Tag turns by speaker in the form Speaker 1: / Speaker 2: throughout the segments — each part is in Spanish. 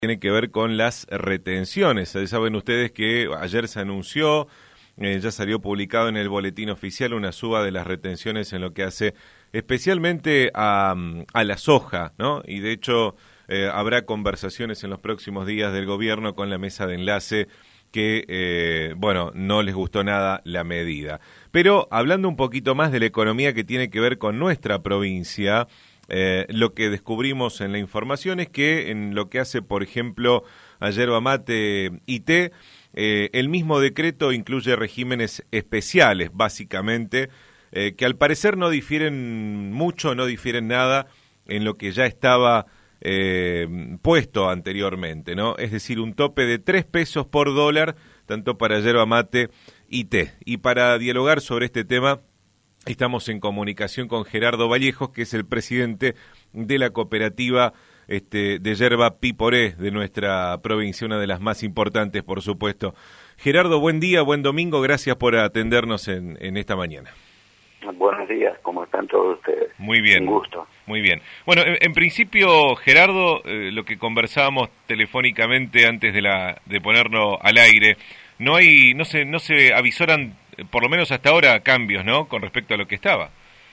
Speaker 1: tiene que ver con las retenciones. Saben ustedes que ayer se anunció, ya salió publicado en el boletín oficial una suba de las retenciones en lo que hace especialmente a la soja, ¿no? Y de hecho habrá conversaciones en los próximos días del gobierno con la mesa de enlace que, no les gustó nada la medida. Pero hablando un poquito más de la economía que tiene que ver con nuestra provincia, lo que descubrimos en la información es que en lo que hace, por ejemplo, a yerba mate y té, el mismo decreto incluye regímenes especiales, básicamente, que al parecer no difieren mucho, no difieren nada en lo que ya estaba puesto anteriormente, ¿no? Es decir, un tope de 3 pesos por dólar, tanto para yerba mate y té. Y para dialogar sobre este tema, estamos en comunicación con Gerardo Vallejos, que es el presidente de la cooperativa de yerba Piporé de nuestra provincia, una de las más importantes, por supuesto. Gerardo, buen día, buen domingo, gracias por atendernos en esta mañana.
Speaker 2: Buenos días, ¿cómo están todos ustedes?
Speaker 1: Muy bien.
Speaker 2: Un gusto.
Speaker 1: Muy bien. Bueno, en principio, Gerardo, lo que conversábamos telefónicamente antes de ponernos al aire, no se avisoran, por lo menos hasta ahora, cambios, ¿no?, con respecto a lo que estaba.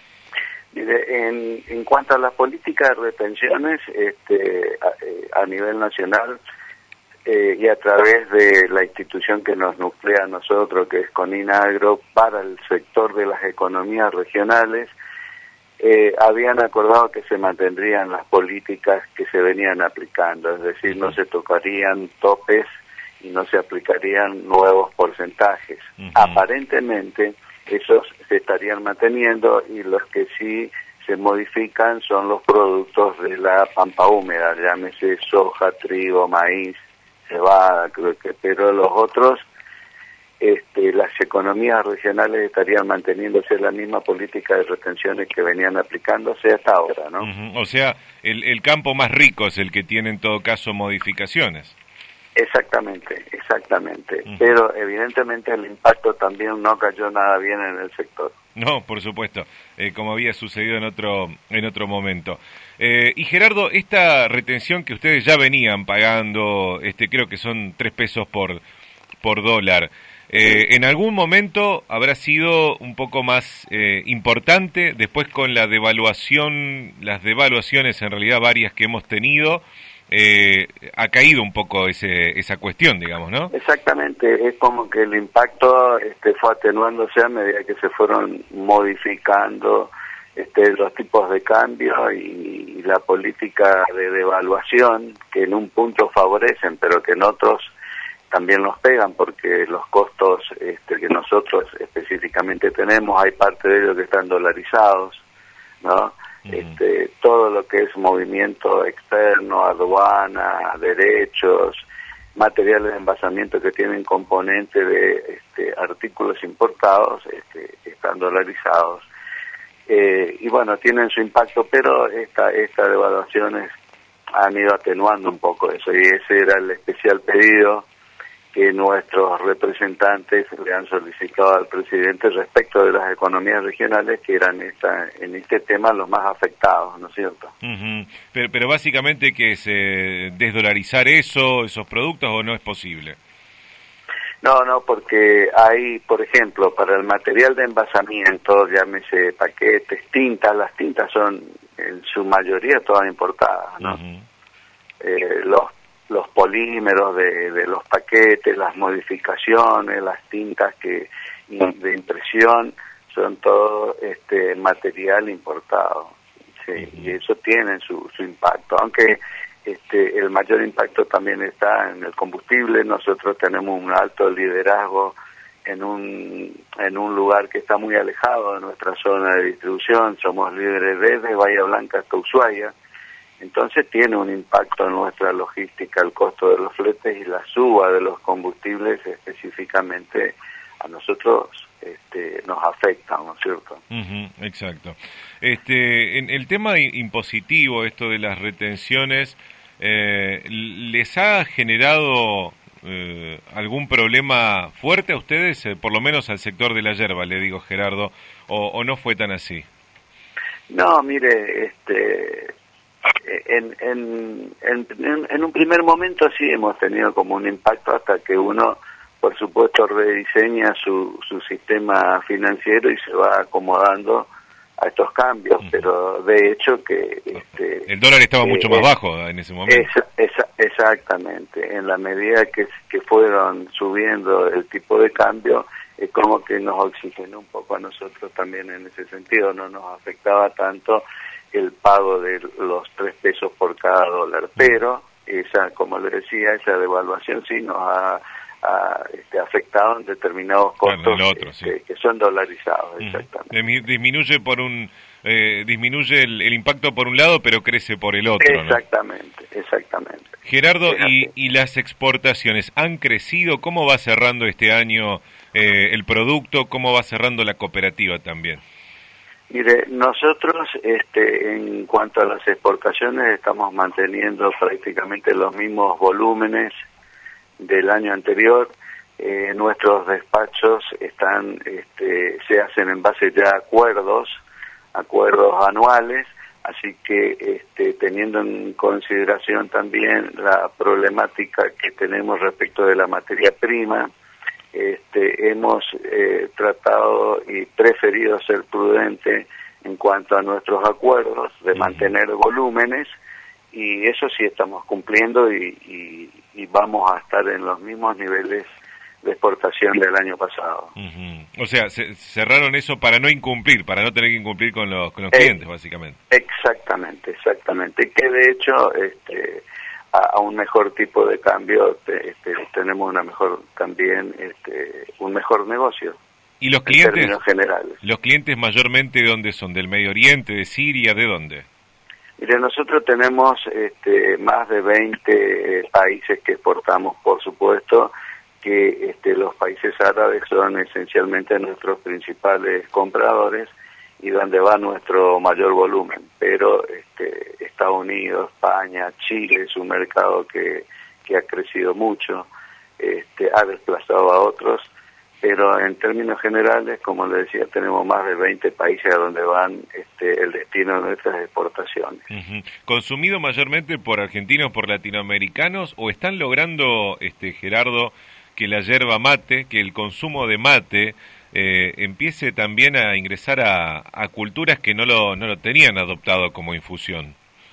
Speaker 2: Mire, en cuanto a las políticas de retenciones, a nivel nacional y a través de la institución que nos nuclea a nosotros, que es Coninagro, para el sector de las economías regionales, habían acordado que se mantendrían las políticas que se venían aplicando, es decir, no se tocarían topes y no se aplicarían nuevos porcentajes. Aparentemente esos se estarían manteniendo y los que sí se modifican son los productos de la pampa húmeda, llámese soja, trigo, maíz, cebada, creo que, pero los otros, las economías regionales estarían manteniéndose la misma política de retenciones que venían aplicándose hasta ahora, ¿no?
Speaker 1: O sea, el campo más rico es el que tiene en todo caso modificaciones.
Speaker 2: Exactamente. Pero evidentemente el impacto también no cayó nada bien en el sector.
Speaker 1: No, por supuesto, como había sucedido en otro momento. Y Gerardo, esta retención que ustedes ya venían pagando, creo que son 3 pesos por dólar, ¿en algún momento habrá sido un poco más importante después con las devaluaciones en realidad varias que hemos tenido? Ha caído un poco esa cuestión, digamos, ¿no?
Speaker 2: Exactamente, es como que el impacto fue atenuándose a medida que se fueron modificando los tipos de cambio y la política de devaluación, que en un punto favorecen, pero que en otros también nos pegan, porque los costos que nosotros específicamente tenemos, hay parte de ellos que están dolarizados, ¿no? Todo lo que es movimiento externo, aduana, derechos, materiales de envasamiento que tienen componente de artículos importados, están dolarizados. Y bueno, tienen su impacto, pero estas devaluaciones han ido atenuando un poco eso, y ese era el especial pedido que nuestros representantes le han solicitado al presidente respecto de las economías regionales, que eran en este tema los más afectados, ¿no es cierto?
Speaker 1: Pero básicamente, ¿que es desdolarizar esos productos, o no es posible?
Speaker 2: No, porque hay, por ejemplo, para el material de envasamiento, llámese paquetes, tintas, las tintas son en su mayoría todas importadas, ¿no? Los polímeros de los paquetes, las modificaciones, las tintas de impresión, son todo material importado, sí, y eso tiene su impacto, aunque el mayor impacto también está en el combustible. Nosotros tenemos un alto liderazgo en un lugar que está muy alejado de nuestra zona de distribución, somos líderes desde Bahía Blanca hasta Ushuaia. Entonces tiene un impacto en nuestra logística, el costo de los fletes y la suba de los combustibles específicamente a nosotros nos afecta, ¿no es cierto?
Speaker 1: Exacto. En el tema impositivo, esto de las retenciones, ¿les ha generado algún problema fuerte a ustedes, por lo menos al sector de la yerba, le digo, Gerardo, o no fue tan así?
Speaker 2: No, mire, En un primer momento sí hemos tenido como un impacto hasta que uno, por supuesto, rediseña su sistema financiero y se va acomodando a estos cambios, pero de hecho que...
Speaker 1: el dólar estaba mucho más bajo en ese momento.
Speaker 2: Exactamente, en la medida que fueron subiendo el tipo de cambio, es como que nos oxigenó un poco a nosotros también en ese sentido, no nos afectaba tanto el pago de los 3 pesos por cada dólar, pero esa, como le decía, esa devaluación sí nos ha afectado en determinados costos que son dolarizados, exactamente.
Speaker 1: Disminuye el impacto por un lado, pero crece por el otro,
Speaker 2: exactamente, ¿no? Exactamente.
Speaker 1: Gerardo, y las exportaciones han crecido. ¿Cómo va cerrando este año el producto? ¿Cómo va cerrando la cooperativa también?
Speaker 2: Mire, nosotros en cuanto a las exportaciones estamos manteniendo prácticamente los mismos volúmenes del año anterior. Nuestros despachos se hacen en base ya a acuerdos anuales, así que teniendo en consideración también la problemática que tenemos respecto de la materia prima, hemos tratado y preferido ser prudente en cuanto a nuestros acuerdos de mantener volúmenes, y eso sí estamos cumpliendo y vamos a estar en los mismos niveles de exportación del año pasado.
Speaker 1: O sea, cerraron eso para no incumplir, para no tener que incumplir con los clientes, básicamente.
Speaker 2: Exactamente, que de hecho a un mejor tipo de cambio tenemos un mejor negocio.
Speaker 1: ¿Y los clientes,
Speaker 2: en términos generales?
Speaker 1: ¿Los clientes mayormente de dónde son? ¿Del Medio Oriente, de Siria, de dónde?
Speaker 2: Mire, nosotros tenemos más de 20 países que exportamos, por supuesto, que los países árabes son esencialmente nuestros principales compradores y donde va nuestro mayor volumen, pero Estados Unidos, España, Chile es un mercado que ha crecido mucho, ha desplazado a otros, pero en términos generales, como le decía, tenemos más de 20 países a donde van el destino de nuestras exportaciones.
Speaker 1: ¿Consumido mayormente por argentinos, por latinoamericanos, o están logrando, Gerardo, que la yerba mate, que el consumo de mate empiece también a ingresar a culturas que no lo tenían adoptado como infusión?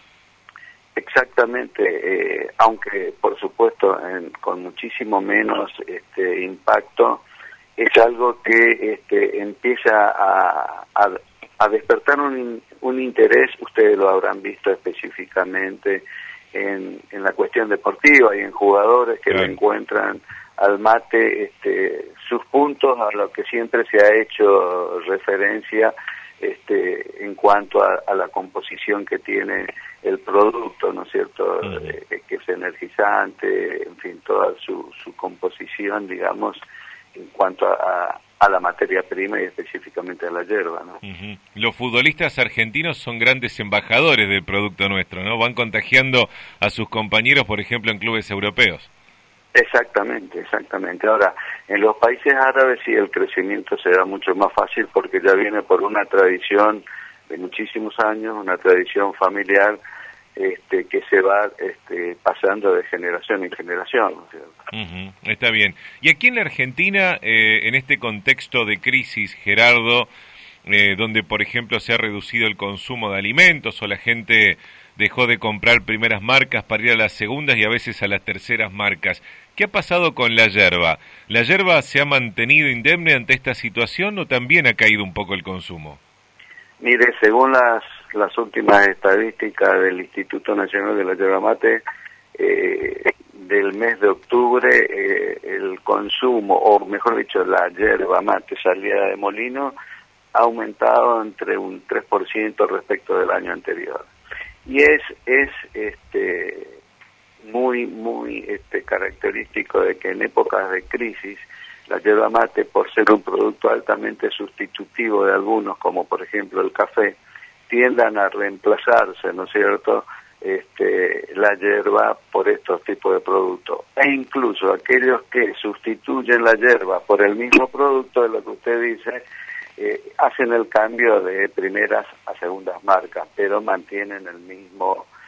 Speaker 2: Exactamente, aunque por supuesto con muchísimo menos impacto, es algo que empieza a despertar un interés. Ustedes lo habrán visto específicamente en la cuestión deportiva y en jugadores que le encuentran al mate sus puntos, a lo que siempre se ha hecho referencia en cuanto a la composición que tiene el producto, ¿no es cierto? Que es energizante, en fin, toda su composición, digamos, en cuanto a la materia prima y específicamente a la yerba, ¿no?
Speaker 1: Los futbolistas argentinos son grandes embajadores del producto nuestro, ¿no? Van contagiando a sus compañeros, por ejemplo, en clubes europeos.
Speaker 2: Exactamente. Ahora, en los países árabes sí el crecimiento se da mucho más fácil porque ya viene por una tradición de muchísimos años, una tradición familiar que se va pasando de generación en generación, ¿no es cierto?
Speaker 1: Está bien. Y aquí en la Argentina, en este contexto de crisis, Gerardo, donde por ejemplo se ha reducido el consumo de alimentos o la gente dejó de comprar primeras marcas para ir a las segundas y a veces a las terceras marcas, ¿qué ha pasado con la yerba? ¿La yerba se ha mantenido indemne ante esta situación o también ha caído un poco el consumo?
Speaker 2: Mire, según las últimas estadísticas del Instituto Nacional de la Yerba Mate, del mes de octubre, el consumo, o mejor dicho, la yerba mate salida de molino, ha aumentado entre un 3% respecto del año anterior. Y es muy característico de que en épocas de crisis la yerba mate, por ser un producto altamente sustitutivo de algunos, como por ejemplo el café, tiendan a reemplazarse, ¿no es cierto?, la yerba por estos tipos de productos. E incluso aquellos que sustituyen la yerba por el mismo producto de lo que usted dice, hacen el cambio de primeras a segundas marcas, pero mantienen el mismo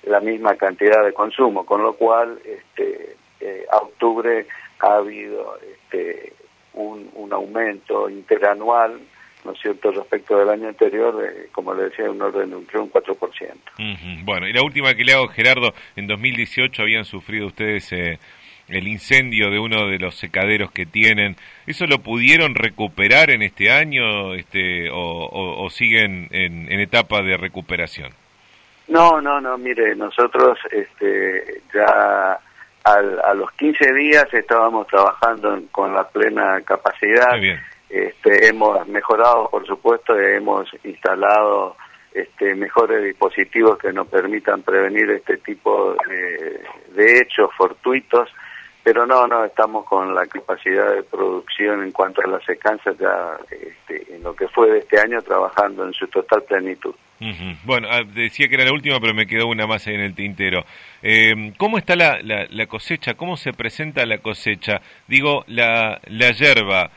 Speaker 2: la misma cantidad de consumo, con lo cual a octubre ha habido un aumento interanual, ¿no es cierto?, respecto del año anterior, como le decía, un orden de un 4%.
Speaker 1: Bueno, y la última que le hago, Gerardo, en 2018 habían sufrido ustedes el incendio de uno de los secaderos que tienen. ¿Eso lo pudieron recuperar en este año o siguen en etapa de recuperación?
Speaker 2: No, mire, nosotros ya a los 15 días estábamos trabajando con la plena capacidad.
Speaker 1: Muy bien.
Speaker 2: Hemos mejorado, por supuesto, hemos instalado mejores dispositivos que nos permitan prevenir este tipo de hechos fortuitos, pero no estamos con la capacidad de producción en cuanto a la secanza ya en lo que fue de este año, trabajando en su total plenitud.
Speaker 1: Bueno, decía que era la última, pero me quedó una más ahí en el tintero. ¿Cómo está la cosecha? ¿Cómo se presenta la cosecha? Digo, la yerba,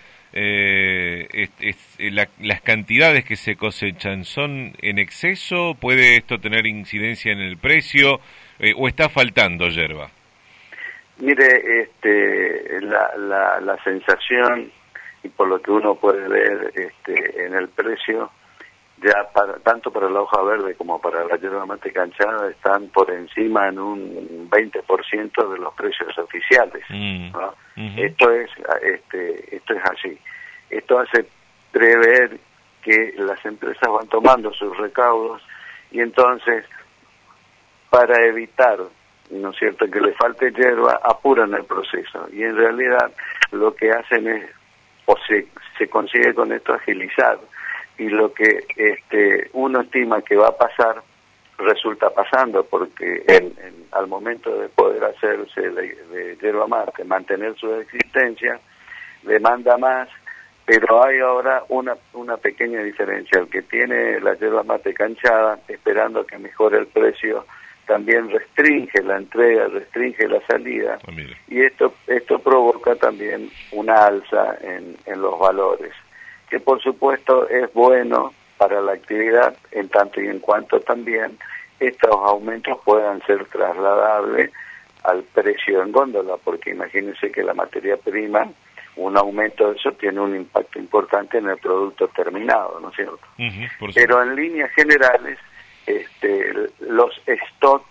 Speaker 1: las cantidades que se cosechan, ¿son en exceso? ¿Puede esto tener incidencia en el precio? ¿O está faltando yerba?
Speaker 2: Mire, la sensación, y por lo que uno puede ver en el precio, ya tanto para la hoja verde como para la yerba mate canchada están por encima en un 20% de los precios oficiales, ¿no? Esto es así. Esto hace prever que las empresas van tomando sus recaudos y entonces, para evitar, ¿no es cierto?, que le falte yerba, apuran el proceso, y en realidad lo que hacen es, o se consigue con esto, agilizar, y lo que uno estima que va a pasar resulta pasando, porque al momento de poder hacerse de yerba mate, mantener su existencia, demanda más, pero hay ahora una pequeña diferencia. El que tiene la yerba mate canchada, esperando que mejore el precio, también restringe la entrega, restringe la salida, y esto provoca también una alza en los valores, que por supuesto es bueno para la actividad, en tanto y en cuanto también estos aumentos puedan ser trasladables al precio en góndola, porque imagínense que la materia prima, un aumento de eso tiene un impacto importante en el producto terminado, ¿no es cierto? Pero en líneas generales, los stock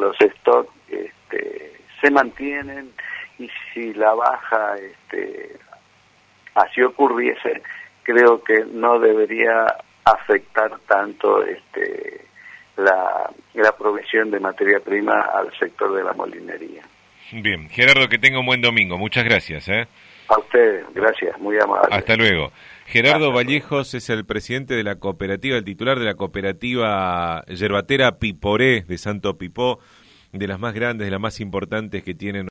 Speaker 2: se mantienen, y si la baja así ocurriese, creo que no debería afectar tanto la provisión de materia prima al sector de la molinería.
Speaker 1: Bien, Gerardo, que tenga un buen domingo. Muchas gracias.
Speaker 2: A usted, gracias, muy amable.
Speaker 1: Hasta luego. Gerardo Vallejos es el presidente de la cooperativa, el titular de la cooperativa yerbatera Piporé de Santo Pipó, de las más grandes, de las más importantes que tienen